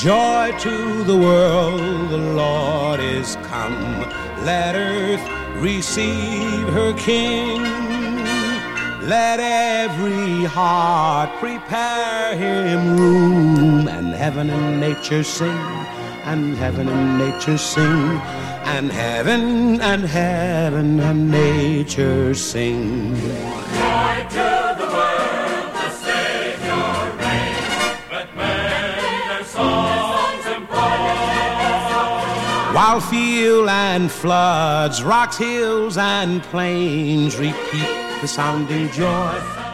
Joy to the world, the Lord is come. Let earth receive her King. Let every heart prepare him room. And heaven and nature sing, and heaven and nature sing, and heaven and heaven and nature sing. Joy to the world, the Savior reigns. Let men their songs employ. While field and floods, rocks, hills, and plains repeat the sounding joy.